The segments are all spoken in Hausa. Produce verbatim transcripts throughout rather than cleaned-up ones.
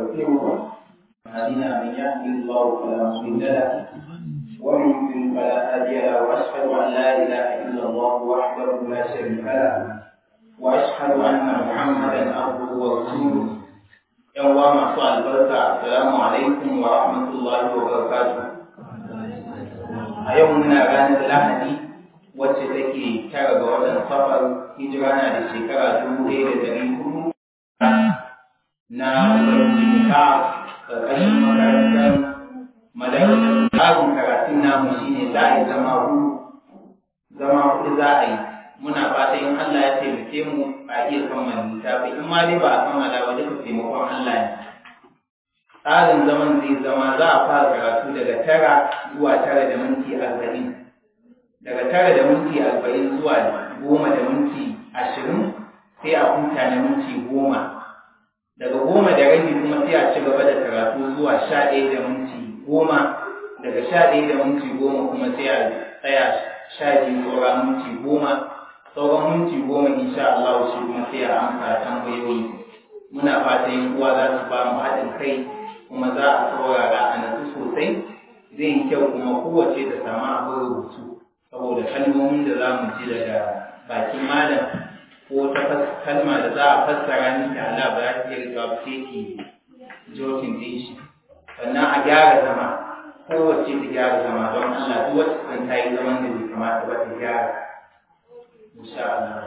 ونستغفره هدينا من يهده الله فلا مضل له ومن يضلل فلا هادي له واشهد ان لا اله الا الله وحده لا شريك له واشهد ان محمدا عبده ورسوله يوم masu albarka assalamu alaikum wa rahmatullahi wa barakatuh. A yau muna ranar Lahadi wacce take tara ga watan Safar, hijira na da shekara dubu ɗaya da ɗari hudu na Ubangiji ka ƙarƙashin makarantar madarasar tsarin karatun namu shine za a yi zama hudu zama hudu za a yi. Muna fata in Allah ya taimake mu a iya kammala littafi, in ma dai ba a kammala ba duka taimakon Allah ne. Tsarin zaman zai zama za a fara karatu daga tara zuwa tara da minti arba'in, daga tara da minti arba'in zuwa goma da minti ashirin sai a huta na minti goma, daga goma da rabi kuma sai a ci gaba da karatu zuwa sha ɗaya da minti goma, daga sha ɗaya da minti goma kuma sai a tsaya sha biyu saura minti goma, sauran minti goma insha Allah shi kuma sai a amsa tambayoyi. Muna fata yin uwa za su ba mu haɗin kai kuma za a saurara a natsu sosai. Zai yi kyau kuma kowace ta samu abin rubutu saboda kalmomin da za mu ji daga bakin malam ko ta kalma da za a fassara ni da Allah ba za ta iya rika ba sai ki jokin din shi. Sannan a gyara zama, kowace ta gyara zama don Allah duk wacce kan ta yi zaman da bai kamata ba ta gyara. Insha Allah.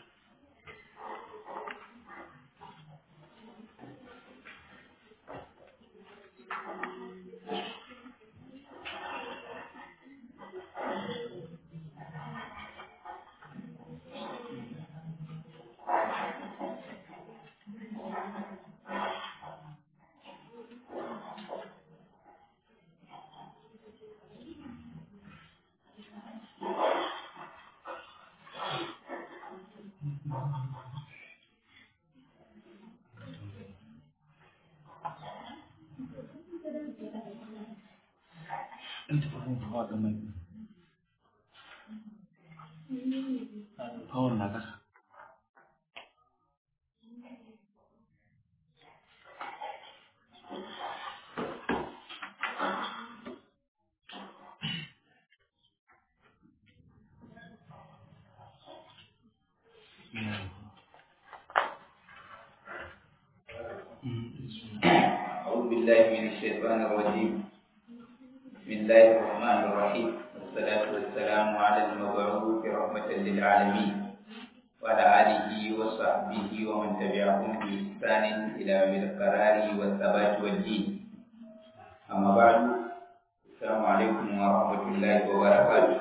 أعوذ بالله من الشيطان الرجيم. بسم الله الرحمن الرحيم، والصلاة والسلام على المبعوث رحمة للعالمين وعلى آله وصحبه ومن تبعهم بإحسان إلى يوم القرار والثبات والدين. أما بعد، السلام عليكم ورحمة الله وبركاته.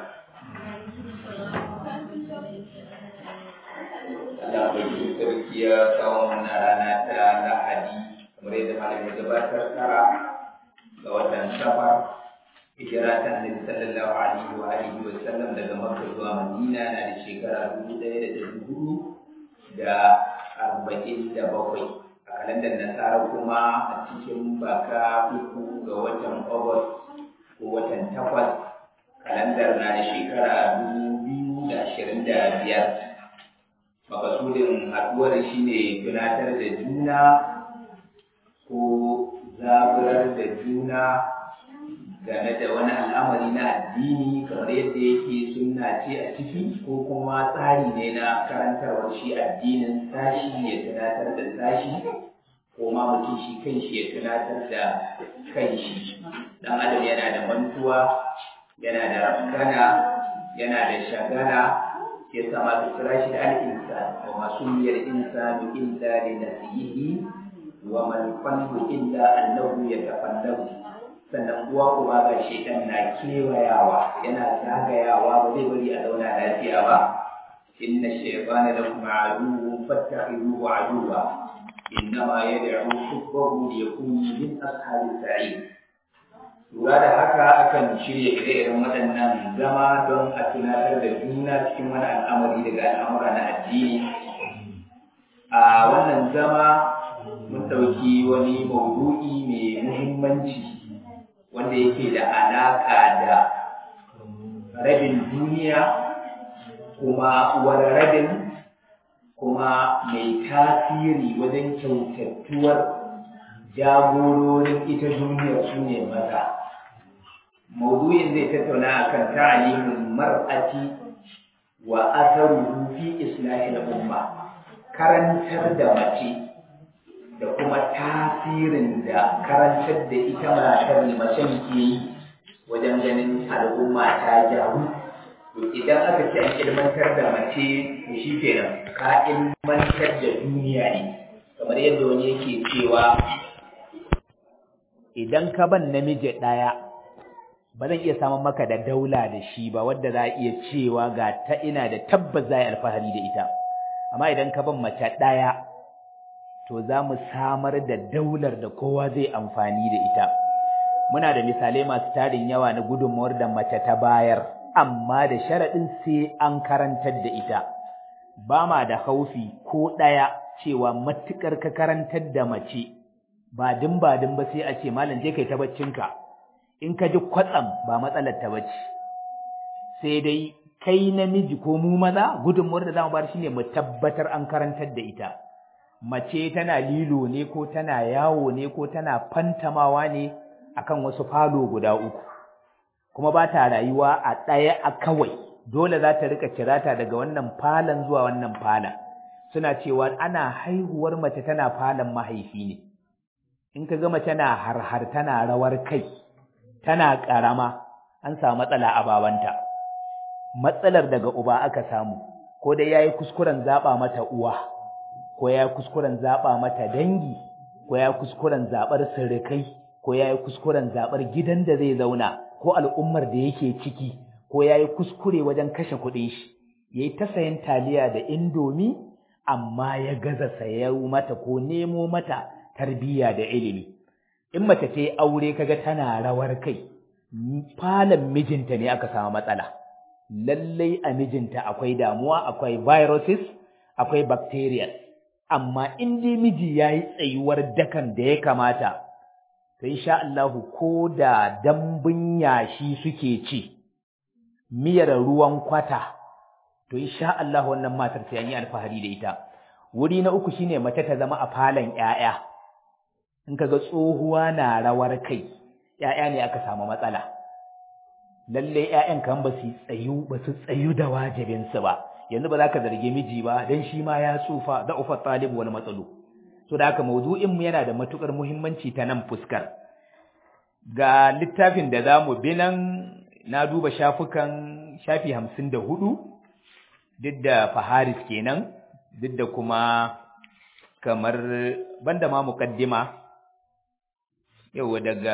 Allah bagi sarki ya kawo mana rana ta Lahadi kamar yadda malam ya gabatar tara ga watan Safar, hijira ta Annabi sallallahu alaihi wa alihi wa sallam daga Makka zuwa Madina na da shekara dubu ɗaya da ɗari hudu da arba'in da bakwai. A kalandar Nasara kuma a cikin baka uku ga watan August ko watan takwas, kalandar na da shekara dubu biyu da ashirin da biyar. Makasudin haɗuwar shi ne tunatar da juna ko zaburar da juna game da wani al'amari na addini kamar yadda yake sunna ce a ciki, ko kuma tsari ne na karantarwar shi addinin sashi ya tunatar da sashi, ko ma mutum shi kanshi ya tunatar da kanshi. Dan adam yana da mantuwa, yana da rafkana, yana da shagala, ya sama su kira shi da al'insan, wa masu miyar insanu illa li nasihi wa man qalbu illa annahu yatafallabu. Sannan uwa kuma ga shaitan na kewayawa, yana zagayawa, ba zai bari a zauna lafiya ba. Inna shaytana lakum aduwwun fattakhiduhu aduwwa, innama yad'u hubbahu liyakunu min ashabis sa'id. Lura da haka akan shirya ire-iren waɗannan zama don a tunatar da juna cikin wani al'amari daga al'amura na addini. A wannan zama mun ɗauki wani maudu'i mai muhimmanci wanda yake da alaƙa da rabin duniya, kuma uwar rabin, kuma mai tasiri wajen kyautattuwar jagororin ita duniya su ne maza. Maudu'in zai tattauna akan ta'alimin mar'ati wa atharuhu fi islahil umma, karantar da mace da kuma tasirin da karantar da ita matar mace ke yi wajen ganin al'umma ta gyaru. To idan aka ce an ilmantar da mace to shi kenan ka ilmantar da duniya ne, kamar yadda wani yake cewa idan ka ban namiji ɗaya ba zan iya samun maka da daula da shi ba wadda za a iya cewa ga ta ina da tabbas za a yi alfahari da ita, amma idan ka ban mace ɗaya to za mu samar da daular da kowa zai amfani da ita. Muna da misalai masu tarin yawa na gudunmuwar da mace ta bayar, amma da sharaɗin sai an karantar da ita. Ba ma da haufi ko ɗaya cewa matuƙar ka karantar da mace ba din ba din ba sai a ce malam je kai ta baccinka, in ka ji kwatsam ba matsalar ta bace. Sai dai kai namiji ko mu maza gudunmuwar da zamu bar shine mu tabbatar an karantar da ita. Mace tana lilo ne ko tana yawo ne ko tana fantamawa ne akan wasu falo guda uku, kuma ba ta rayuwa a ɗaya a kawai, dole za ta rika cirata daga wannan falon zuwa wannan falon. Suna cewa ana haihuwar mace tana falon mahaifi ne. In ka ga mace na harhar tana rawar kai, tana ƙarama, an samu matsala a babanta. Matsalar daga uba aka samu, ko dai yayi kuskuren zaba mata uwa, ko yayi kuskuren zaba mata dangi, ko yayi kuskuren zabar sirrikai, ko yayi kuskuren zabar gidan da zai zauna, ko al'ummar da yake ciki, ko yayi kuskure wajen kashe kuɗin shi. Yayi ta sayan taliya da indomi, amma ya gaza sayar mata ko nemo mata tarbiyya da ilimi. In mace ta yi aure kaga tana rawar kai, falon mijinta ne aka samu matsala. Lallai a mijinta akwai damuwa, akwai viruses, akwai bacteria. Amma in dai miji yayi tsayuwar dakan da ya kamata, to insha Allah ko da dambun yashi suke ci, miyar ruwan kwata, to insha Allah wannan matar sai an yi alfahari da ita. Wuri na uku shine mace ta zama a falon ƴaƴa. In kaga tsohuwa na rawar kai, ƴaƴa ne aka samu matsala. Lalle ƴaƴan kan ba su tsayu ba su tsayu da wajibin su ba. Yanzu ba za ka zarge miji ba dan shi ma ya tsufa, da ufa talib wal matsalu. So da haka maudu'in mu yana da matukar muhimmanci ta nan fuskar. Ga littafin da zamu bi nan, na duba shafukan shafi hamsin da hudu, duk da faharis kenan, duk da kuma kamar banda ma muqaddima. Yau daga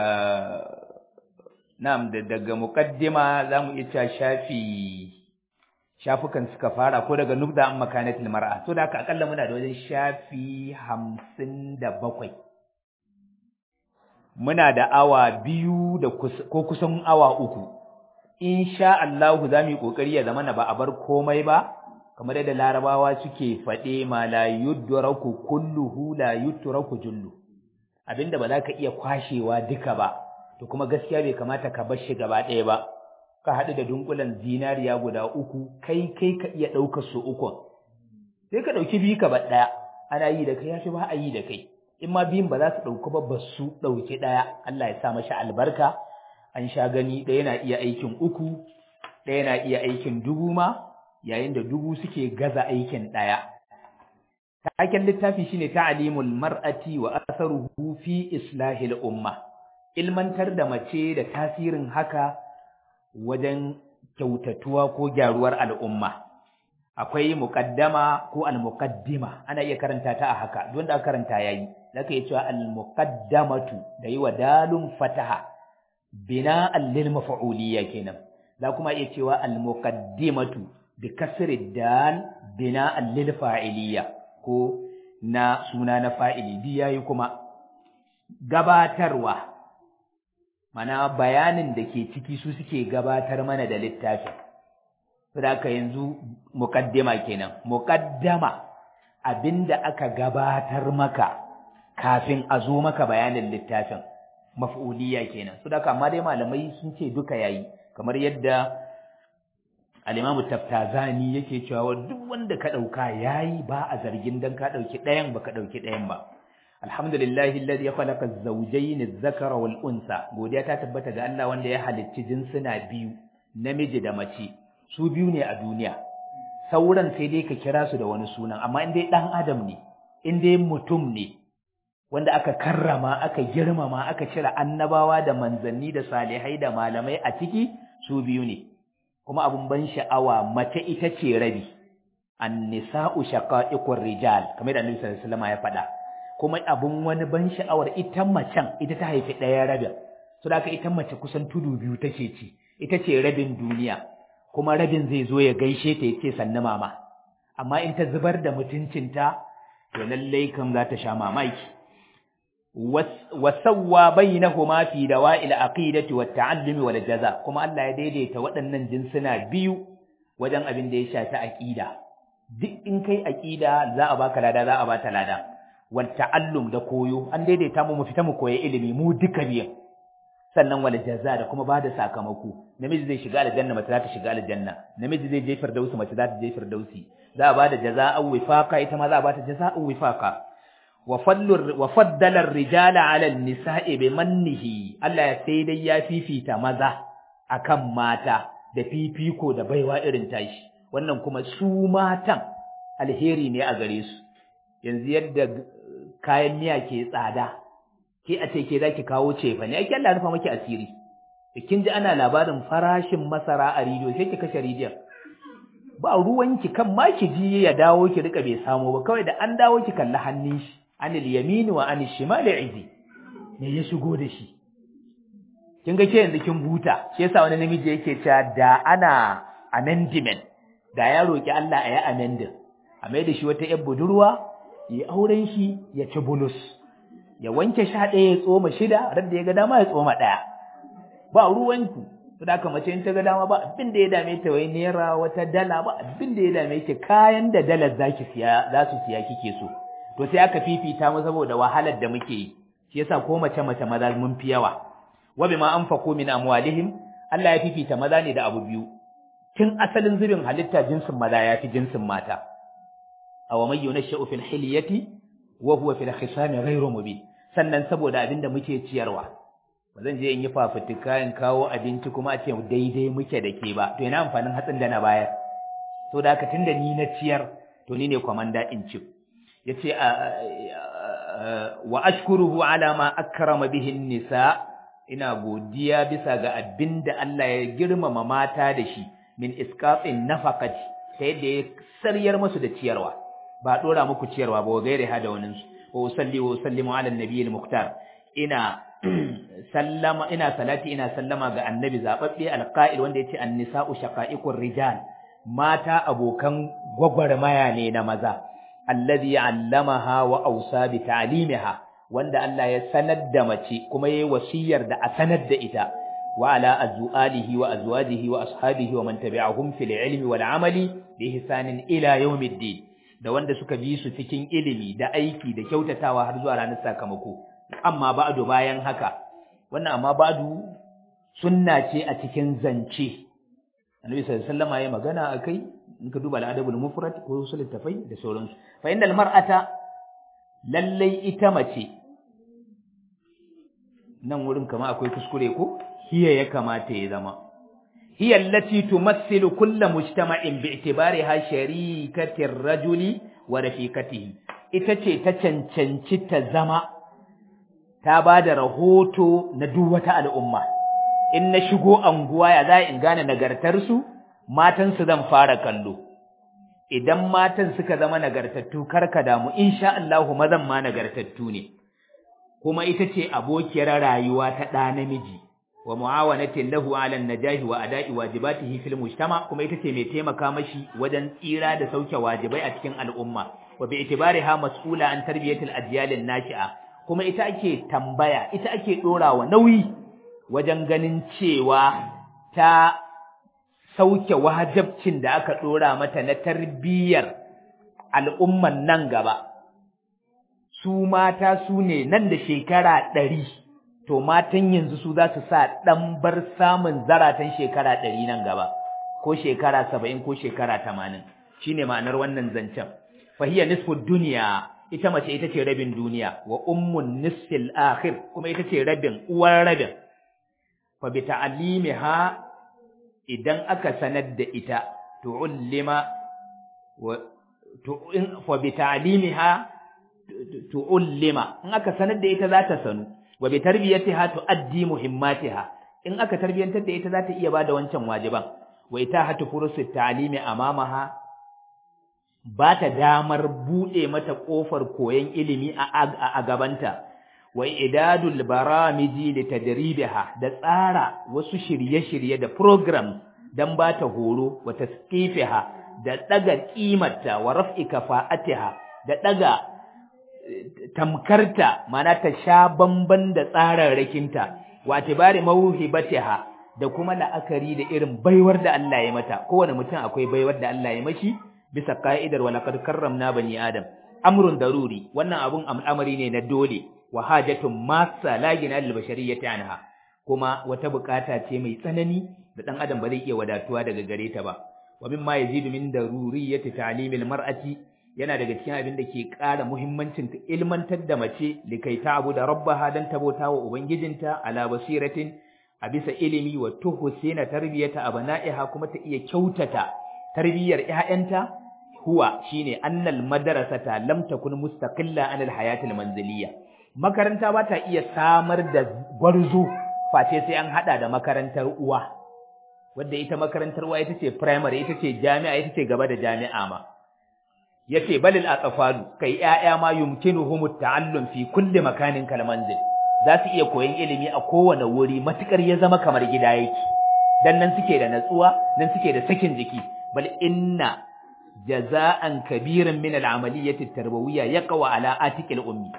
na'am da daga muqaddima zamu iya cewa shafi shafukan suka fara ko daga nubda an makanatul mar'a, to da haka akalla muna da wajen shafi hamsin da bakwai. Muna da awa biyu da ko kusan awa uku. Insha Allah zamu yi kokari ya zama na ba a bar komai ba, kamar yadda Larabawa suke faɗe ma la yudraku kulluhu la yutraku jullu. Abinda ba za ka iya kwashewa duka ba, to kuma gaskiya bai kamata ka bar shi gaba ɗaya ba. Ka haɗu da dunkulen zinariya guda uku, kai kai ka iya ɗaukar su ukun, sai ka ɗauki biyu ka bar ɗaya. Ana yi da kai ya fi ba a yi da kai. In ma biyun ba za su ɗauki ba, ba su ɗauki ɗaya. Allah ya sa mashi albarka. An sha gani ɗaya na iya aikin uku, ɗaya na iya aikin dubu ma, yayin da dubu suke gaza aikin ɗaya. Taken littafi shine ta'limul mar'ati wa atharuhu fi islahil umma. Ilmantar da mace da tasirin haka wajen kyautatuwa ko gyaruwar al'umma. Akwai muqaddama ko al-muqaddima, ana iya karanta ta a haka, don da aka karanta yayi. Zaka iya cewa al-muqaddamatu da yi wa dalun fataha, bina'an lil maf'uliyya kenan. Za kuma iya cewa al-muqaddimatu bi kasri dal bina'an lil fa'iliyya, ko na suna na fa'ili, di yayi kuma. Gabatarwa, mana bayanin da ke ciki su suke gabatar mana da littafin. Saboda yanzu muqaddima kenan. Muqaddama abinda aka gabatar maka kafin a zo maka bayanin littafin, maf'uliyya kenan. Saboda amma dai malamai sun ce duka yayi, kamar yadda al-Imam Taftazani yake cewa duk wanda ka dauka yayi, ba a zargin dan ka dauki ɗayan ba ka dauki ɗayan ba. alhamdulillahi alladhi khalaqa az-zawjayn adh-dhakara wal unsa godiya ta tabbata ga Allah wanda ya halicci jinsuna biyu namiji da mace su biyu ne a duniya sauran sai dai ka kira su da wani sunan amma in dai dan adam ne in dai mutum ne wanda aka karrama aka girmama aka cire annabawa da manzanni da salihai da malamai a ciki su biyu ne kuma abun ban sha'awa mace ita ce rabi an-nisa'u shaqa'iqur rijal kamar da Annabi sallallahu alaihi wasallam ya faɗa kuma abun wani ban sha'awar ita macen ita ta haifi ɗaya rabin so da ita mace kusan tudu biyu take ci ita ce rabin duniya kuma rabin zai zo ya gaishe ta yace sannu mama amma in ta zubar da mutuncinta to lallai kam za ta sha mamaki wasawwa bainahuma fi dawa'il aqidati wat ta'allumi wal jaza kuma Allah ya daidaita waɗannan jinsuna biyu wajen abin da ya shafi aqida duk in kai aqida za a baka lada za a bata lada wal ta'allum da koyo an daidaita mu mu fita mu koyi ilimi mu duka biyan sannan wal jaza da kuma bada sakamako namiji zai shiga aljanna mace za ta shiga aljanna namiji zai je firdausi mace za ta je firdausi za a bada jaza'u wifaqa ita ma za a bata jaza'u wifaqa wa fallu wa faddala ar-rijala 'ala an-nisa'i bi mannihi Allah sai dai ya fifita maza akan mata da fifiko da baiwa irin tashi wannan kuma su matan alheri ne a gare su yanzu yadda kayan miya ke tsada ke a ce ke zaki kawo cefa ne ake Allah rufa maki asiri kin ji ana labarin farashin masara a ridiyo sai ki kashe ridiyon ba ruwanki kan ma ki ji ya dawo ki rika bai samu ba kawai da an dawo ki kalli hannun shi anil yamini wa anil shimali izi me ya shigo da shi kin ga ke yanzu kin huta shi yasa wani namiji yake cewa da ana amendment da ya roki Allah a yi amendment a mai da shi wata yar budurwa yi auren shi ya ci bulus ya wanke sha ɗaya ya tsoma shida ran da ya ga dama ya tsoma ɗaya ba ruwanku to da haka mace in ta ga dama ba abin da ya dame ta wai naira wata dala ba abin da ya dame ki kayan da dalar zaki siya za su siya kike so to sai aka fifita mu saboda wahalar da muke yi shi yasa ko mace mace maza mun fi yawa wa bima anfaqu min amwalihim Allah ya fifita maza ne da abu biyu tun asalin zubin halitta jinsin maza ya fi jinsin mata aw man yunashu fil hilyati wa huwa fil khisami ghayru mubin sannan saboda abinda muke ciyarwa ba zan je in yi fafutuka in kawo abinci kuma a ce daidai muke da ke ba to ina amfanin hatsin da na bayar to da haka tunda ni na ciyar to ni ne komanda in ci yace wa ashkuruhu ala ma akrama bihi nisa ina godiya bisa ga abinda Allah ya girmama mata da shi min isqatin nafaqati ta yadda ya saryar musu da ciyarwa ba dora muku ciyarwa ba gaire hada wannan wa usalli wa usallimu ala annabiyil muqtar ina sallama ina salati ina sallama ga annabi zababbe alqa'il wanda yace an-nisa'u shaqa'iqur rijal mata abokan gwagwarmaya ne na maza alladhi 'allamaha wa awsa bi ta'limiha wanda Allah ya sanar da mace kuma yayi wasiyar da a sanar da ita wa ala azwajihi wa azwajihi wa ashabihi wa man tabi'ahum fil ilmi wal 'amali bi ihsanin ila yawmiddin da wanda suka bi su cikin ilimi da aiki da kyautatawa har zuwa ranar sakamako amma ba'du bayan haka wannan amma ba'du sunna ce a cikin zance annabi sallallahu alaihi wasallam ya magana akai in ka duba al-adabul mufrad ko usul tafai da sauransu fa innal mar'ata lallai ita mace nan wurin kama akwai kuskure ko hiya ya kamata ya zama hiya allati tumassilu kullu mujtama'in bi'tibariha sharikatir rajuli wa rafiqatihi ita ce ta cancanci ta zama ta bada rahoto na duk wata al'umma in na shigo anguwa ya za in gane nagartar su matan su zan fara kallo idan matan suka zama nagartattu karka damu insha Allah mazan ma nagartattu ne kuma ita ce abokiyar rayuwa ta ɗa namiji wa mu'awanatin lahu 'ala an-najahi wa ada'i wajibatihi fil mujtama kuma ita ce mai taimaka mashi wajen tsira da sauke wajibai a cikin al'umma wa bi itibariha mas'ula an tarbiyatil ajyal an-nashi'a kuma ita ake tambaya ita ake dorawa nauyi wajen ganin cewa ta sauke wajibcin da aka dora mata na tarbiyyar al'umman nan gaba su mata su ne nan da shekara ɗari to matan yanzu su za su sa ɗan bar samun zaratan shekara ɗari nan gaba ko shekara saba'in ko shekara tamanin shi ne ma'anar wannan zancen fahiyya nisfu duniya ita mace ita ce rabin duniya wa ummun nisfil akhir kuma ita ce rabin uwar rabin fa bi ta'limiha idan aka sanar da ita tu'allima wa tu'in fa bi ta'limiha tu'allima in aka sanar da ita za ta sanu wa bi tarbiyatiha tuaddi muhimmatiha in aka tarbiyantar da ita za ta iya bada wancan wajiban wa itahatu furusit ta'limi amamaha ba ta damar bude mata kofar koyon ilimi a gabanta wa idadul baramiji litadribiha da tsara wasu shirye-shirye da program dan ba ta horo wa tasqifiha da daga kimarta wa raf'i kafa'atiha da daga tamkarta mana ta sha bamban da tsararrakinta wa tibari mawhibatiha da kuma la'akari da irin baiwar da Allah ya mata kowane mutum akwai baiwar da Allah ya mashi bisa ka'idar wa laqad karramna bani adam amrun daruri wannan abun al'amari ne na dole wa hajatun massa la gina lil bashariyati anha kuma wata bukata ce mai tsanani da dan adam ba zai iya wadatuwa daga gare ta ba wa mimma yazidu min daruriyati ta'limil mar'ati yana daga cikin abin da ke ƙara muhimmancin ta ilmantar da mace likai ta'abu da rabbaha dan tabota wa ubangijinta ala basiratin a bisa ilimi wa tuhsina tarbiyata abna'iha kuma ta iya kyautata tarbiyar ƴaƴanta huwa shine annal madrasata lam takun mustaqilla anil hayatil manziliyya makaranta ba ta iya samar da gwarzo face sai an hada da makarantar uwa wanda ita makarantar uwa ita ce primary ita ce jami'a ita ce gaba da jami'a ma yace balil atfalu kai ƴaƴa ma yumkinuhum ta'allum fi kulli makanin kal manzil za su iya koyon ilimi a kowane wuri matukar ya zama kamar gida yake dan nan suke da natsuwa nan suke da sakin jiki bal inna jaza'an kabiran min al-amaliyati at-tarbawiyya yaqwa ala atiqil ummi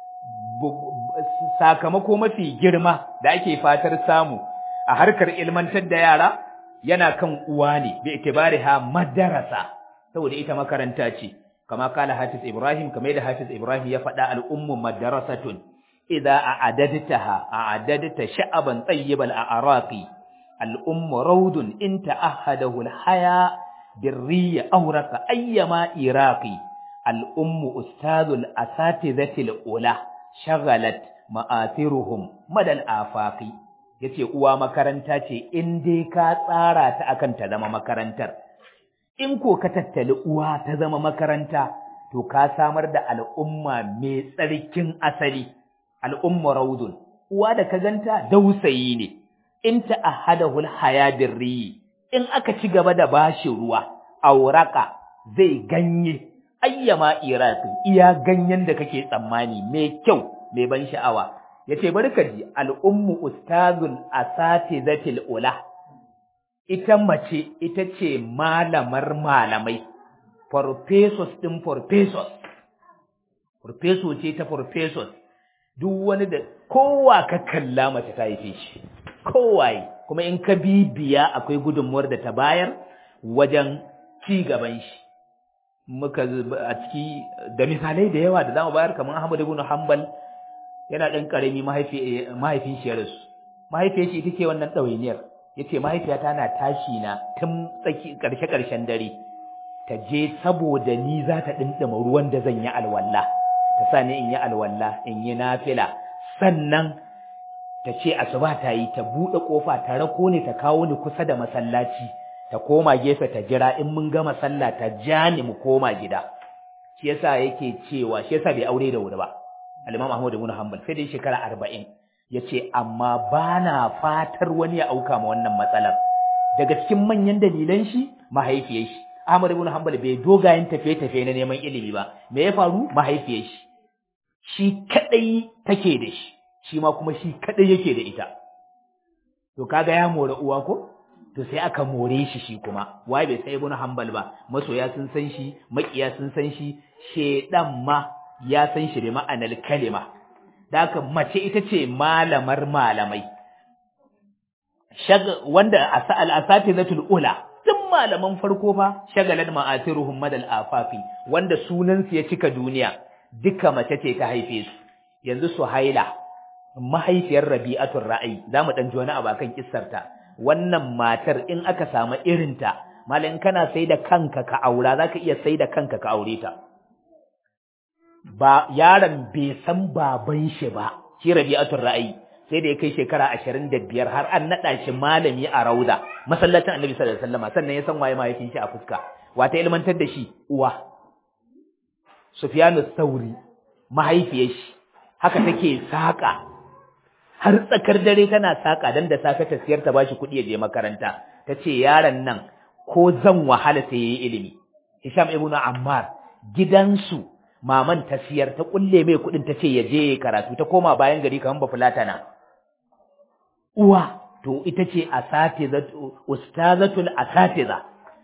sakamako mafi girma da ake fatar samu a harkar ilmantar da yara yana kan uwa ne bi itibariha madarasa saboda ita makaranta ce kama kala Hafiz Ibrahim kamar da Hafiz Ibrahim ya faɗa al-ummu madrasatun idza a'adadtaha a'adadta sha'aban tayyibal a'raqi al-ummu rawdun in ta'ahadahu al-haya birriya awraqa ayyama iraqi al-ummu ustadul asatizatil ula shagalat ma'athiruhum madal afaqi yace uwa makaranta ce in dai ka tsara ta akan ta zama makarantar in ko ka tattali uwa ta zama makaranta to ka samar da al'umma mai tsarkin asali al'umma raudun uwa da ka ganta dausayi ne in ta ahadahul hayadir ri in aka ci gaba da bashi ruwa auraka zai ganye ayyama iraqi iya ganyen da kake tsammani mai kyau mai ban sha'awa yace barkaji al'ummu ustazul asatizatil ula ita mace ita ce malamar malamai professors din professors professor ce ta professors duk wani da kowa ka kalla mace ta yi shi kowaye kuma in ka bibiya akwai gudunmuwar da ta bayar wajen ci gaban shi muka a ciki da misalai da yawa da zamu bayar kamar Ahmad ibn Hanbal yana dan karami mahaifi mahaifin shi ya rasu mahaifiyar shi ita ce wannan dawainiyar yace mahaifiyata na tashi na tun tsaki karshe karshen dare ta je saboda ni za ta dindima ruwan da zan yi alwala ta sa ni in yi alwala in yi nafila sannan ta ce asuba ta yi ta bude kofa ta rako ni ta kawo ni kusa da masallaci ta koma gefe ta jira in mun gama sallah ta ja ni mu koma gida shi yasa yake cewa shi yasa bai aure da wuri ba al-Imam Ahmad ibn Hanbal sai dai shekara arba'in yace amma bana fatar wani ya auka ma wannan matsalar daga cikin manyan dalilan shi mahaifiyar shi Ahmad ibn Hanbal bai dogayen tafiye-tafiye na neman ilimi ba me ya faru mahaifiyar shi shi kadai take da shi shi ma kuma shi kadai yake da ita to kaga ya more uwa ko to sai aka more shi shi kuma wai bai sai ibn Hanbal ba masoya sun san shi makiya sun san shi shedan ma ya san shi da ma'anar kalima da haka mace ita ce malamar malamai shag wanda asal asatizatul ula duk malaman farko fa shagalan ma'atiruhum madal afafi wanda sunan su ya cika duniya duka mace ce ta haife su yanzu Suhaila mahaifiyar Rabi'atul Ra'i zamu dan ji wani abakan kissarta wannan matar in aka samu irinta mallan kana sai da kanka ka aura zaka iya sai da kanka ka aure ta ba yaron bai san baban shi ba shi Rabi'atul Ra'ayi sai da ya kai shekara ashirin da biyar har an nada shi malami a Rauda masallacin Annabi sallallahu alaihi wasallam sannan ya san waye mahaifin shi a fuska wata ilmantar da shi uwa Sufyanu Thauri mahaifiyar shi haka take saka har tsakar dare tana saka dan da safe ta siyar ta bashi kuɗi ya je makaranta tace yaron nan ko zan wahala sai yayi ilimi Hisham ibn Ammar gidansu maman ta siyar ta kulle mai kuɗin tace ya je karatu ta koma bayan gari kaman ba fulatana uwa to ita ce asatizatu ustazatul asatiza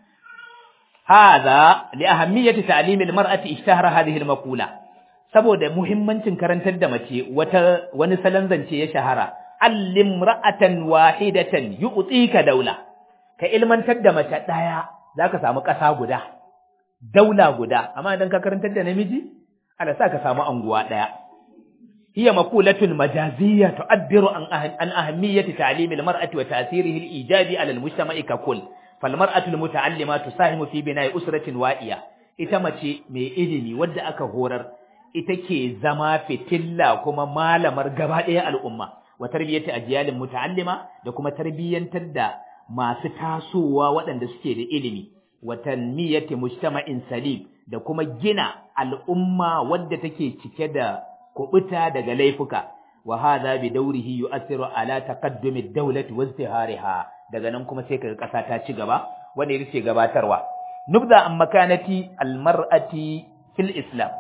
hada li ahammiyati ta'lim al-mar'ati ishtahara hadhihi al-maqula saboda muhimmancin karantar da mace wata wani salon zance ya shahara allim ra'atan wahidatan yu'tika daula ka ilmantar da mace daya zaka samu kasa guda daula guda amma idan ka karantar da namiji ala sa ka samu anguwa daya hiya maqulatun majaziyya tu'abbiru an an ahammiyati ta'lim al-mar'ati wa ta'thirihi al-ijabi 'ala al-mujtama'i kakull fal mar'atu al-muta'allima tusahimu fi bina'i usratin wa'iya ita mace mai ilimi wadda aka horar ita ke zama fitilla kuma malamar gaba ɗaya al'umma wa tarbiyyati ajyalin muta'allima da kuma tarbiyyantar da masu tasowa waɗanda suke da ilimi wa tanmiyati mujtama'in salim da kuma gina al'umma wadda take cike da kubuta daga laifuka wa hadha bi dawrihi yu'athiru ala taqaddumi ad-dawlati wa izdihariha daga nan kuma sai kaga ƙasa ta ci gaba wanda yake gabatarwa nubza an makanati al-mar'ati fil islam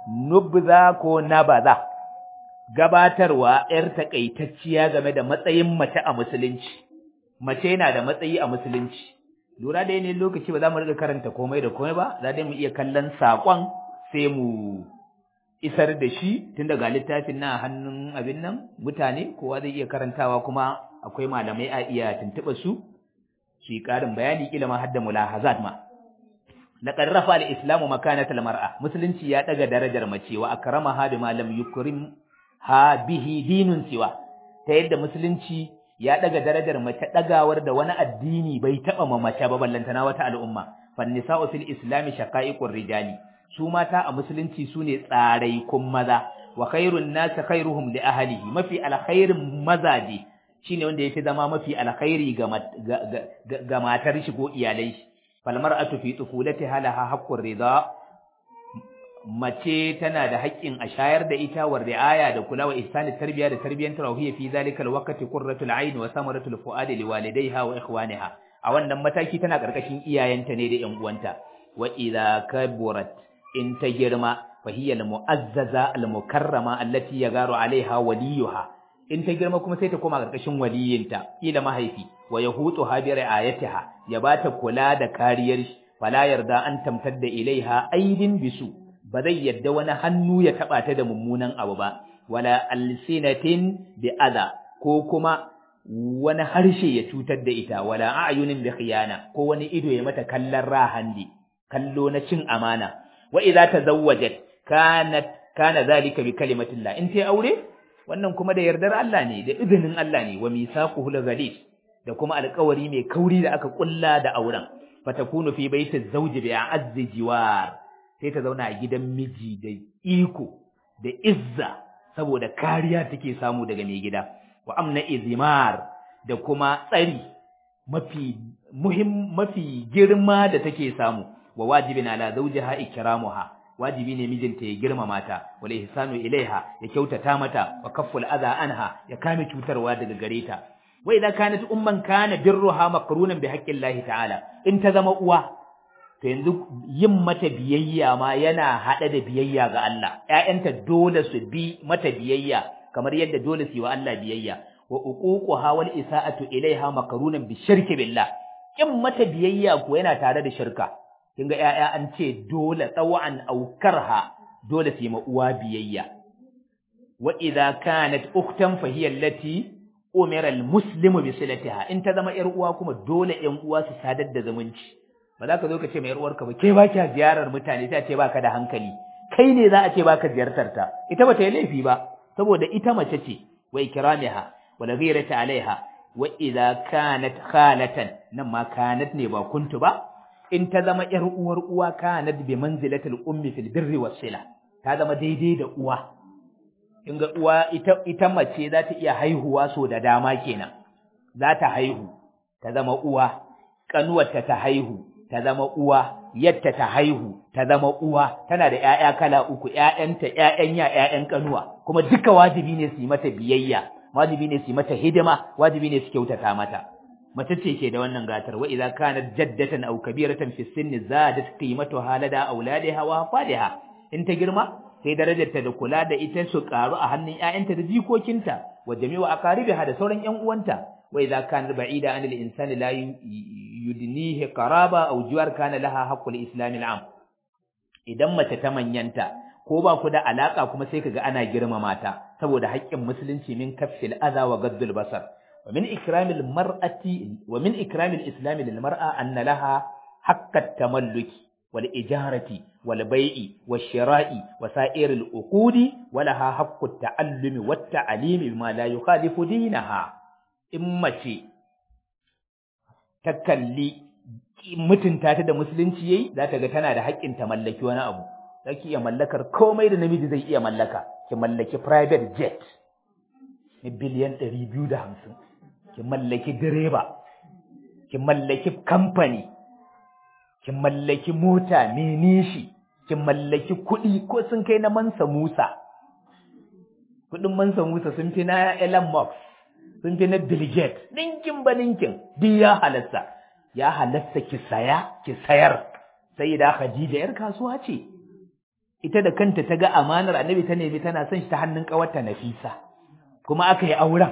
nubza ko nabaza gabatarwa yar takaitacciya game da matsayin mace a musulunci mace yana da matsayi a musulunci lura da ne lokaci ba za mu riga karanta komai da komai ba za dai mu iya kallon sakon sai mu isar da shi tun daga littafin na hannun abin nan mutane kowa zai iya karantawa kuma akwai malamai a iya tuntuɓa su su yi ƙarin bayani kila ma har da mulahazat ma laqad rafa al-islamu makanata al-mar'a musulunci ya daga darajar mace wa akramaha bima lam yukrim ha bihi dinun siwa ta yadda musulunci ya daga darajar mace dagawar da wani addini bai taba ma mace ba ballantana wata al'umma fan nisa'u fil islami shaqa'iqur rijali su mata a musulunci sune tsarai kun maza wa khairun nas khairuhum li ahlihi mafi alkhairin mazaje shine wanda yake zama mafi alkhairi ga ga matar shi ko iyalai shi falmar'atu fi tufulatiha laha haqqur ridha mace tana da haƙƙin a shayar da ita wa ri'aya da kula wa ihsani tarbiya da tarbiyantar ruhiyya fi zalika alwaqti qurratul ayn wa samaratul fuadi liwalidayha wa ikhwaniha a wannan mataki tana karkashin iyayenta ne da ƴan uwanta wa idza kaburat in ta girma fa hiya almu'azzaza almukarrama allati yagaru alaiha waliyuha in ta girma kuma sai ta koma karkashin waliyinta kila mahaifi wa yahutu bi ri'ayatiha ya bata kula da kariyar shi fala yarda an tamtadda ilaiha aidin bisu ba zai yadda wani hannu ya taba ta da mummunan abu ba wala alsinatin bi adha ko kuma wani harshe ya cutar da ita wala ayunin bi khiyana ko wani ido ya mata kallon rahandi kallo na cin amana wa idza tazawwajat kanat kana zalika bi kalimatillah in ta aure wannan kuma da yardar Allah ne da izinin Allah ne wa misaquhu lazalif da kuma alƙawari mai kauri da aka kulla da auren fatakunu fi baitiz zawji bi a'azzi jiwar sai ta zauna a gidan miji da iko da izza saboda kariya take samu daga mai gida wa amna izmar da kuma tsari mafi muhim mafi girma da take samu wa wajibin ala zawjiha ikramuha wajibi ne mijinta ya girmama ta wal ihsanu ilaiha ya kyautata mata wa kafful adha anha ya kame cutarwa daga gare ta wa idza kanat umman kana birruha maqrunan bi haqqillahi ta'ala in ta zama uwa to yanzu yin mata biyayya ma yana hada da biyayya ga Allah ƴaƴanta dole su bi mata biyayya kamar yadda dole su yi wa Allah biyayya wa uququha wal isa'atu ilaiha maqrunan bi shirki billah in mata biyayya ko yana tare da shirka kinga ƴaƴa an ce dole tsawan aukarha dole su yi ma uwa biyayya wa idza kanat ukhtan fa hiya allati umira almuslimu bi silatiha in ta zama ƴar uwa kuma dole ƴan uwa su sadar da zumunci ba za ka zo ka ce mai ƴar uwarka ba ke ba ki ziyarar mutane sai a ce baka da hankali kai ne za a ce baka ziyartar ta ita ba ta yi laifi ba saboda ita mace ce wa ikramiha wa ghirata alaiha wa idza kanat khalatan nan ma kanat ne ba kuntu ba in ta zama ƴar uwar uwa kanat bi manzilatil ummi fil birri was sila ta zama daidai da uwa. In ga uwa ita, ita mace za ta iya haihuwa so da dama kenan, za ta haihu, ta zama uwa, ƙanuwarta ta haihu, ta zama uwa, yadda ta haihu, ta zama uwa, tana da ‘ya'ya kala uku, ‘ya'yanta, ‘ya'yan ya, ‘ya'yan ƙanuwa, kuma duka wajibi ne su yi mata biyayya, wajibi ne su yi mata hidima, wajibi ne su kyautata mata. Mace ce ke da wannan gatar, wa idza kanat jaddatan aw kabiratan fi sinni zadat qimatuha lada auladiha wa fadiha. In ta girma sai darajarta da kula da ita su karu a hannun ƴaƴanta da jikokinta wa jami'u aqaribiha da sauran ƴan uwanta. Wa idza kanat ba'ida anil insani la yudnihi qaraba aw jiwar kana laha haqqul islam al'am. Idan mace ta manyanta ko ba ku da alaka kuma sai kaga ana girmama ta saboda haƙƙin musulunci min kafil adha wa gaddul basar. ومن إكرام المرأة ومن إكرام الإسلام للمرأة أن لها حق التملك والإجارة والبيع والشراء وسائر العقود ولها حق التعلم والتعليم بما لا يخالف دينها. إما شيء تكلي mutunta ta da musulunci yayi za ta ga tana da haƙƙin ta mallaki wani abu. Zaki iya mallakar komai da namiji zai iya mallaka. Ki mallaki private jet na biliyan ɗari biyu da hamsin. Ki mallaki direba, ki mallaki kamfani, ki mallaki mota mai nishi, ki mallaki kuɗi ko sun kai na Mansa Musa. Kuɗin Mansa Musa sun fi na Elon Musk, sun fi na Bill Gates, ninkin ba ninkin, duk ya halasta. Ya halasta ki saya, ki sayar. Sai da Khadija ‘yar kasuwa ce. Ita da kanta ta ga amanar Annabi ta nemi tana son shi ta hannun ƙawarta Nafisa. Kuma aka yi auren.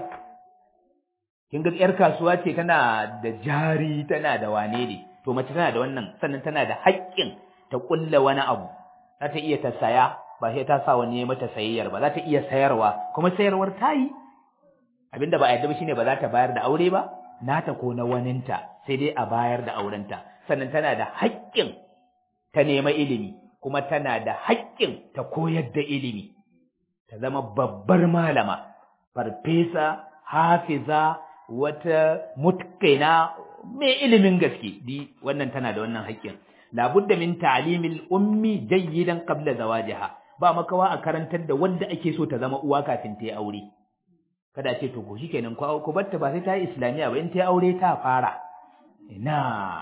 Kin ga ‘yar kasuwa ce tana da jari, tana da wane ne, to mace tana da wannan, sannan tana da haƙƙin ta ƙulla wani abu, za ta iya ta saya, ba sai ta sa wani ya mata sayayyar ba, za ta iya sayarwa, kuma sayarwar ta yi. Abinda ba a yadda ba shine ba za ta bayar da aure ba, nata ko na waninta, sai dai a bayar da aurenta. Sannan tana da haƙƙin ta nema ilimi, kuma tana da haƙƙin ta koyar da ilimi, ta zama babbar malama, farfesa, hafiza, wata mutqina mai ilimin gaske di wannan tana da wannan haƙƙin. Labudda min ta'limil ummi jayyidan qabla zawajiha, ba makawa a karantar da wanda ake so ta zama uwa kafin ta yi aure. Kada ce to ko shikenan ko ko batta ba sai ta yi islamiya ba, in ta yi aure ta fara. Ina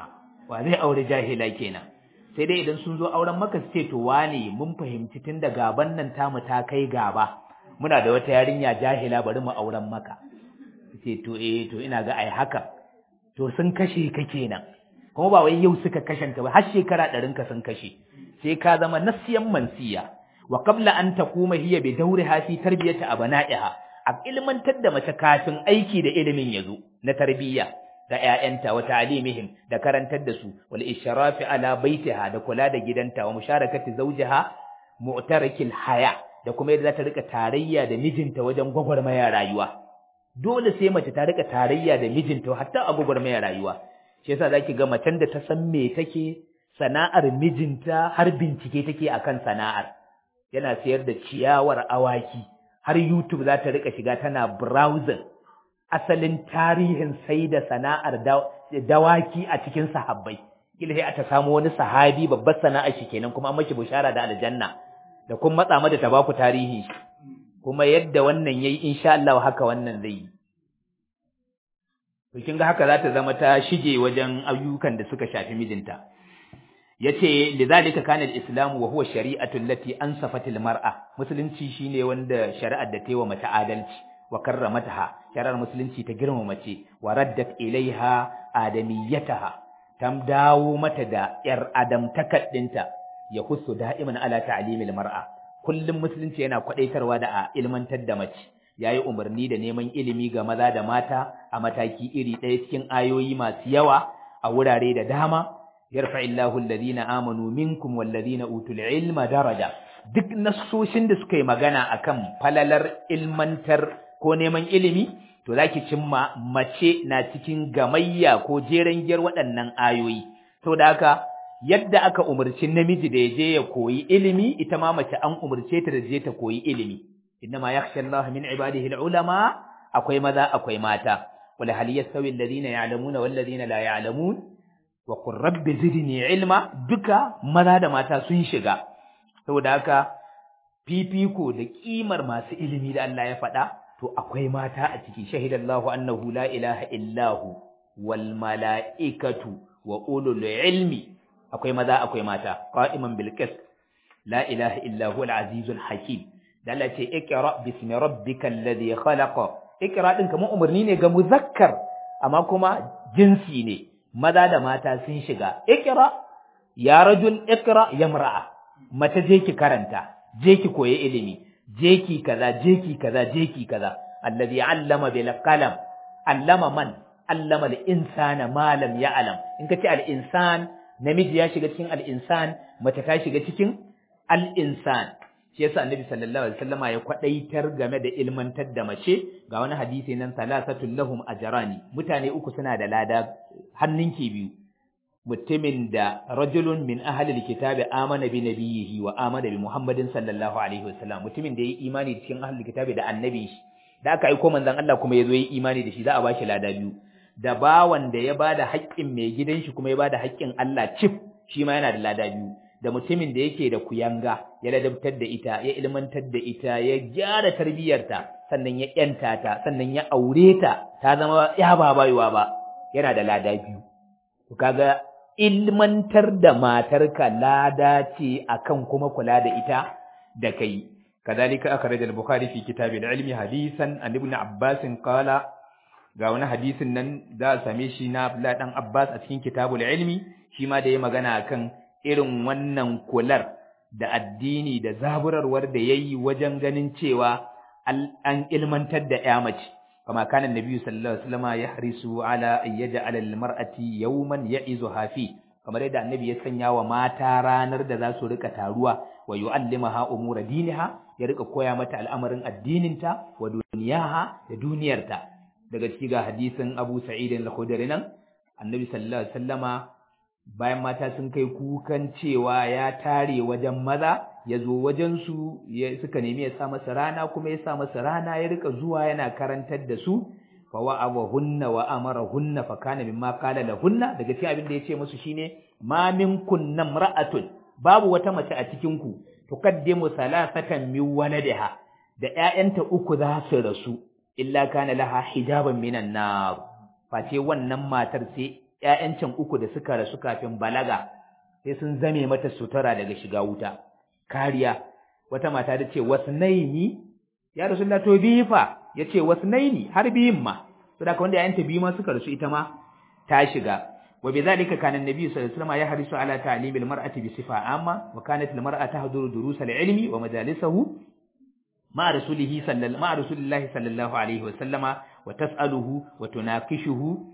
wa zai aure jahila kenan. Sai dai idan sun zo auren maka su ce to wane mun fahimci tun da gaban nan tamu ta kai gaba, muna da wata yarinya jahila bari mu auren maka. Ce to eh to ina ga ai haka, to sun kashe ka kenan, kuma ba wai yau suka kashanta ba, har shekara ɗarin ka sun kashe, sai ka zama nasiyan mansiya. Wa qabla an taquma hiya bi dawriha fi tarbiyati abna'iha, a ilmantar da mace kafin aiki da ilimin yazo na tarbiyya ga ƴaƴanta wa ta'limihim da karantar da su, wal ishrafi ala baitiha da kula da gidanta, wa musharakati zawjiha mu'tarakil haya da kuma yadda za ta rika tarayya da mijinta wajen gwagwarmaya rayuwa. Dole sai mace ta rika tarayya da mijinta hatta a gwagwarmayar rayuwa. Shi yasa zaki ga macen da ta san me take, sana'ar mijinta har bincike take akan sana'ar. Yana sayar da ciyawar awaki, har YouTube za ta rika shiga tana browsing asalin tarihin sai da sana'ar dawaki a cikin sahabbai. Kila sai ta samu wani sahabi babbar sana'ar shi kenan, kuma an maki bushara da aljanna, da kun matsa mata ta baku tarihi. Kuma yadda wannan yayi insha Allah haka wannan zai yi. To kin ga haka za ta zama ta shige wajen ayyukan da suka shafi mijinta. Yace lidhalika kana al-islam wa huwa shari'atu allati ansafat al-mar'a. Musulunci shine wanda shari'ar da tayi wa mace adalci wa karramataha. Shari'ar musulunci ta girmama mace wa raddat ilaiha adamiyataha. Tam dawo mata da yar adam takaddinta, ya husu da'iman ala ta'limil mar'a. Kullum musulunci yana kwadaitarwa da a ilmantar da mace, yayi umarni da neman ilimi ga maza da mata a mataki iri ɗaya cikin ayoyi masu yawa a wurare da dama. Yarfa'illahu alladhina amanu minkum walladhina utul ilma daraja. Duk nassoshin da suka yi magana akan falalar ilmantar ko neman ilimi, to zaki cimma mace na cikin gamayya ko jeren giyar waɗannan ayoyi. Saboda haka yadda aka umarci namiji da ya je ya koyi ilimi, ita ma mace an umarce ta da je ta koyi ilimi. Innama yakhsha Allah min ibadihi al-ulama, akwai maza akwai mata. Wal hal yastawi alladhina ya'lamuna wal ladhina la ya'lamun wa qur rabbi zidni ilma, duka maza da mata sun shiga. Saboda haka fifiko da kimar masu ilimi da Allah ya faɗa to akwai mata a ciki shahidallahu annahu la ilaha illahu wal mala'ikatu wa ulul ilmi akwai maza akwai mata qa'iman bil qist la ilaha illahu al azizul hakim da Allah ce iqra bismi rabbikal ladhi khalaqa iqra din kamar umarni ne ga muzakkar amma kuma jinsi ne maza da mata sun shiga iqra ya rajul iqra ya mar'a mace je ki karanta je ki koyi ilimi je ki kaza je ki kaza je ki kaza alladhi allama bil qalam allama man allama al insana ma lam ya'lam in kace al insan namiji ya shiga cikin al insan mace ta shiga cikin al insan shi yasa annabi sallallahu alaihi wasallama ya kwadaitar game da ilmantar da mace ga wani hadisi nan salasatul lahum ajrani mutane uku suna da lada hannunki biyu mutumin da rajulun min ahli alkitabi amana bi nabiyhi wa amana bi muhammadin sallallahu alaihi wasallam mutumin da yayi imani cikin ahli alkitabi da annabi shi da aka aika manzon Allah kuma yazo yayi imani da shi za a bashi lada biyu da bawan da ya bada haƙƙin mai gidan shi kuma ya bada haƙƙin Allah cif shi ma yana da lada biyu da mutumin da yake da kuyanga ya ladabtar da ita ya ilmantar da ita ya gyara tarbiyarta sannan ya yanta ta sannan ya aure ta ta zama ya ba bayuwa ba yana da lada biyu to kaga ilmantar da matarka lada ce akan kuma kula da ita da kai kadalika akhraj al-bukhari fi kitab al-ilmi hadisan an ibn abbas qala ga wani hadisin nan za a same shi na Abdullah dan Abbas a cikin kitabul ilmi shi ma da ya magana akan irin wannan kular da addini da zaburarwar da yayi wajen ganin cewa an ilmantar da ƴa mace kama kana annabi sallallahu alaihi wasallam ya harisu ala ayyaj'ala almar'ati yawman ya'izuha fi kamar yadda annabi ya sanya wa mata ranar da za su rika taruwa wa yu'allimaha umura diniha ya rika koya mata al'amarin addininta wa duniyaha da duniyarta daga cikin ga hadisin Abu Sa'id al-Khudri nan annabi sallallahu alaihi wasallama bayan mata sun kai kukan cewa ya tare wajen maza ya zo wajensu suka nemi ya sa masa rana kuma ya sa masa rana ya rika zuwa yana karantar da su fa wa'awahunna wa amarahunna fa kana mimma qala lahunna daga cikin abin da yace musu shine ma minkum namra'atun babu wata mace a cikin ku tuqaddimu salasatan min waladiha da ƴaƴanta uku za su rasu illa kana laha hijaban minan nar face wannan matar sai ƴaƴancin uku da suka rasu kafin balaga sai sun zame mata sutura daga shiga wuta kariya wata mata da ce wasnaini ya rasulullah to biyu fa yace wasnaini har biyun ma saboda wanda ƴaƴanta biyu ma suka rasu ita ma ta shiga wa bidhalika kana annabi sallallahu alaihi wasallam yahrisu ala ta'lim almar'ati bi sifa amma wa kanat almar'atu tahduru durus alilmi wa majalisahu ma rasulihi sallallahu ma rasulillahi sallallahu alaihi wasallama wa tas'aluhu wa tunaqishuhu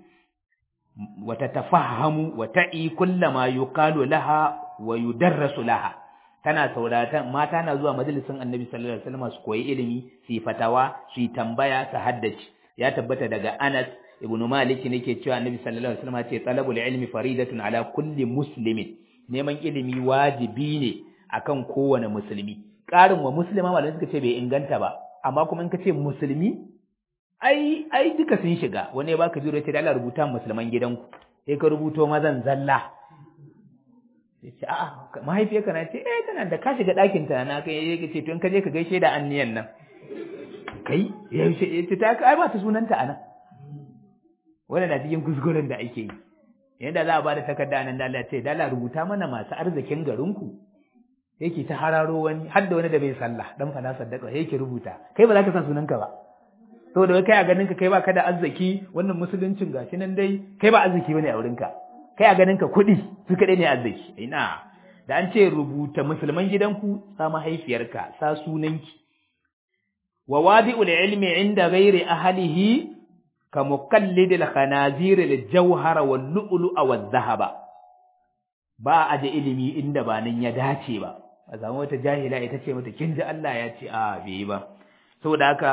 وتتفهم وتعي كل ما يقال لها ويدرس لها tana saurata mata na zuwa majalisin Annabi sallallahu alaihi wasallam su koyi ilimi su fatawa su tambaya su haddace ya tabbata daga Anas ibn Malik nake cewa Annabi sallallahu alaihi wasallam ce talabul ilmi faridatun ala kulli muslimin neman ilimi wajibi ne akan kowane musulmi karin wa muslima malamai suka ce bai inganta ba amma kuma in ka ce musulmi ai ai duka sun shiga wani ya baka biro ce da Allah rubuta musulman gidanku sai ka rubuto mazan zalla sai ce a'a mahaifiyarka na ce eh tana da ka shiga ɗakin ta na kai yake ce to in ka je ka gaishe da anniyan nan kai ya ce ta ai ba ta sunanta anan wannan na cikin kuskuren da ake yi yanda za a bada takarda nan da Allah ce da Allah rubuta mana masu arzikin garinku yake ta hararo wani har da wani da bai sallah dan fa na saddaka yake rubuta kai ba za ka san sunanka ba saboda kai a ganin ka kai ba ka da arziki wannan musuluncin gashi nan dai kai ba arziki bane a wurinka kai a ganin ka kuɗi su kaɗai ne arziki ina da an ce rubuta musulman gidanku sa mahaifiyarka sa sunanki wa wadi'ul ilmi inda ghairi ahlihi ka muqallid al-khanazir al-jawhara wal lu'lu'a wal dhahaba ba a da ilimi inda ba nan ya dace ba a zama wata jahila ita ce mata kin ji Allah ya ce a bai ba saboda haka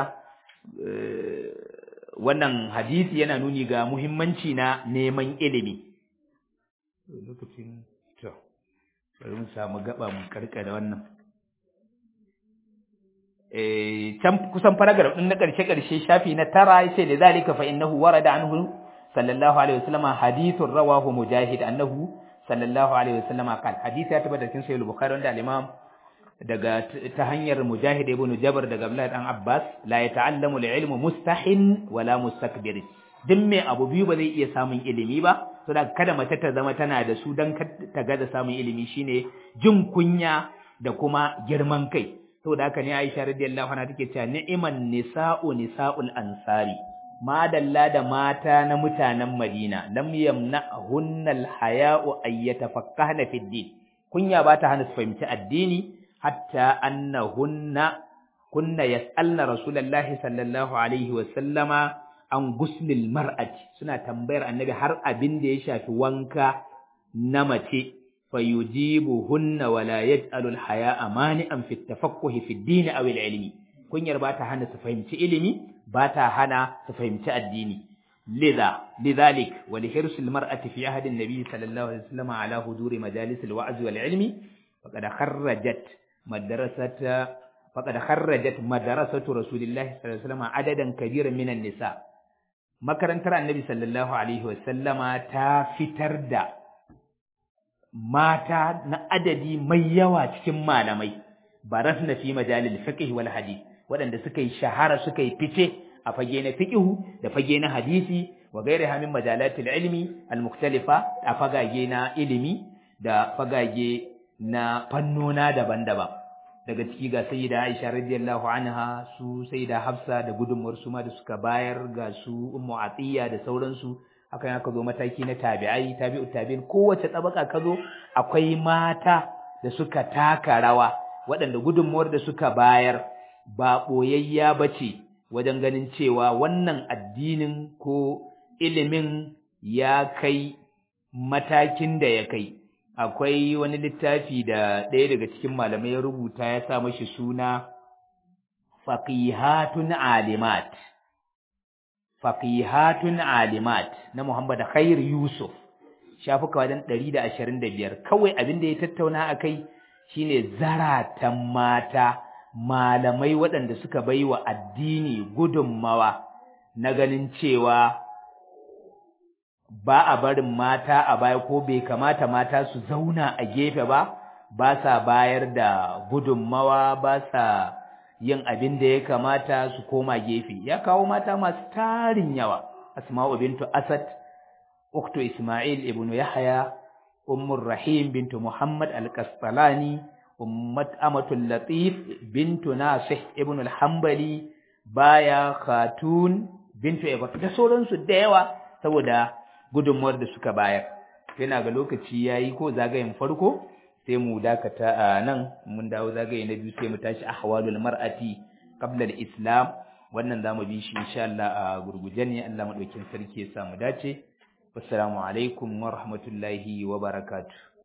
wannan hadisi yana nuni ga muhimmanci na neman ilimi lokacin to bari mu samu gaba mu karkare wannan eh can kusan paragraph din na karshe karshe shafi na tara yace da zalika fa innahu warada anhu sallallahu alaihi wasallam hadithun rawahu mujahid annahu sallallahu alaihi wasallam qal hadisi ya tabbata cikin sahih al-bukhari wanda al-imam daga ta hanyar Mujahid ibn Jabr daga Abdullah dan Abbas la yata'allamu al-ilmu mustahin wala mustakbir. Duk mai abu biyu ba zai iya samun ilimi ba, saboda kada mace ta zama tana da su dan ta ga da samun ilimi shine jin kunya da kuma girman kai. Saboda haka ne Aisha radiyallahu anha take cewa ni'man nisa'u nisa'ul ansari. Madalla da mata na mutanen Madina lam yamna'hunna al-haya'u ay yatafaqqahna fi din. Kunya ba ta hana su fahimci addini hatta annahunna kunna yas'alna rasulullahi sallallahu alaihi wa sallama an guslil mar'ati, suna tambayar annabi har abin da ya shafi wanka na mace, fayujibuhunna wa la yaj'alul haya'a mani'an fi tafaqquhi fi ad-din aw al-ilmi. Kunyar ba ta hana su fahimci ilimi, ba ta hana su fahimci addini. lidha lidhalik wa li hirsil mar'ati fi ahdi an-nabi sallallahu alaihi wasallam ala huduri majalis al-wa'z wal ilmi faqad kharrajat madrasata faqad kharrajat madrasatu rasulillahi sallallahu alaihi wasallam adadan kabiran minan nisa. Makarantar annabi sallallahu alaihi wasallama ta fitar da mata na adadi mai yawa cikin malamai, barasna fi majalil fiqh wal hadith, waɗanda suka yi shahara suka yi fice a fage na fiqh da fage na hadisi wa gairaha min majalatil ilmi al mukhtalifa, a fagage na ilimi da fagage na fannona daban-daban. Daga ciki ga sayyida Aisha radiyallahu anha, su sayyida Hafsa da gudunmuwar su ma da suka bayar, ga su Ummu Atiyya da sauransu. Hakan aka zo mataki na tabi'ai, tabi'ut tabi'in, kowace tabaka ka zo akwai mata da suka taka rawa, waɗanda gudunmuwar da suka bayar ba ɓoyayya bace wajen ganin cewa wannan addinin ko ilimin ya kai matakin da ya kai. Akwai wani littafi da ɗaya daga cikin malamai ya rubuta, ya sa mashi suna Faqihatun Alimat. Faqihatun Alimat na Muhammad Khair Yusuf, shafuka wajen ɗari da ashirin da biyar. Kawai abin da ya tattauna a kai shine zaratan mata, malamai waɗanda suka bai wa addini gudunmawa na ganin cewa ba a barin mata a baya, ko bai kamata mata su zauna a gefe ba, ba sa bayar da gudunmawa, ba sa yin abin da ya kamata, su koma gefe. Ya kawo mata masu tarin yawa: Asma'u bintu Asad, uktu Isma'il ibn Yahya, Ummur Rahim bintu Muhammad al-Qastalani, Ummat Amatul Latif bintu Nasih ibn al-Hanbali, Baya Khatun bintu Ibn, da sauransu da yawa, saboda gudunmuwar da suka bayar. Yana ga lokaci yayi ko zagayen farko, sai mu dakata a nan. Mun dawo zagaye na biyu sai mu tashi ahwalul mar'ati qabla al-islam. Wannan zamu bi shi insha Allah a gurguje ne. Allah madaukin sarki ya sa mu dace. Assalamu alaikum wa rahmatullahi wa barakatuh.